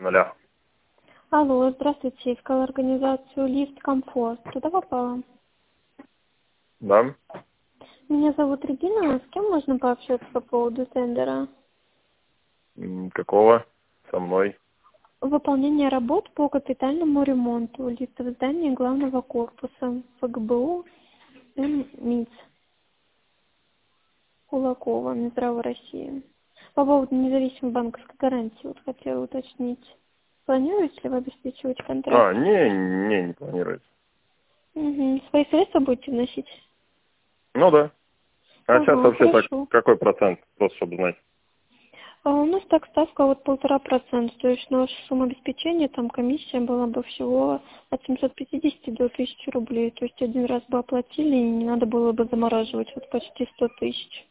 Нуля. Алло, здравствуйте. Искала организацию «Лифт Комфорт». Туда попала? Да? Меня зовут Регина. С кем можно пообщаться по поводу тендера? Какого? Со мной. Выполнение работ по капитальному ремонту лифта в здании главного корпуса ФГБУ МИЦ Кулакова, Минздрава России. По поводу независимой банковской гарантии вот хотела уточнить. Планируете ли вы обеспечивать контракт? Не планируется. Угу. Свои средства будете вносить? Ну да. А сейчас Ага, вообще так, хорошо. какой процент, просто чтобы знать? У нас так ставка вот 1,5%, то есть наша сумма обеспечения, там комиссия была бы всего от 750 до 1000 рублей, то есть один раз бы оплатили и не надо было бы замораживать вот почти 100 тысяч.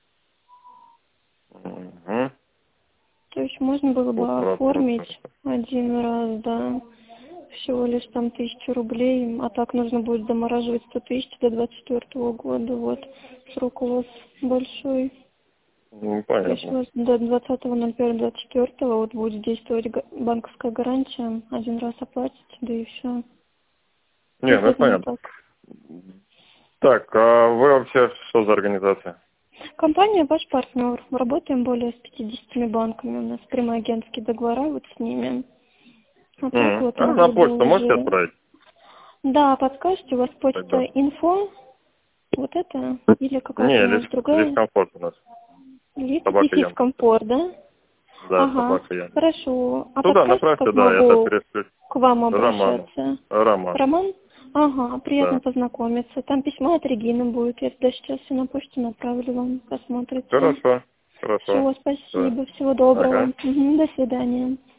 Угу. То есть можно было бы 1,5%. оформить один раз, да, всего лишь там 1000 рублей, а так нужно будет замораживать 100 тысяч до 24 года, вот, срок у вас большой. То есть у Понятно. вас до 20.01.24 вот будет действовать банковская гарантия. Один раз оплатите, да и все. Не, ну это Именно понятно. так. Так, а вы вообще что за организация? Компания ваш партнер. Работаем более с 50 банками. У нас прямые агентские договора вот с ними. А так вот А на оттуда почту можете уже... отправить? Да, подскажите, у вас почта Тогда. инфо, вот это, или какая-то Не, у вас лишь другая? комфорт у нас. Лифт Собака дефис Ян. комфорт, да? Да, Ага, собака Ян. хорошо. А Туда подскажете, направьте, как да, я так могу перешлю. к вам Роману. обращаться? Роман. Роман? Ага, приятно Да. познакомиться. Там письмо от Регины будет. Я туда сейчас все на почту направлю вам. Посмотрите. Хорошо. Все, Да. спасибо. Всего доброго. Ага. Мгм, до свидания.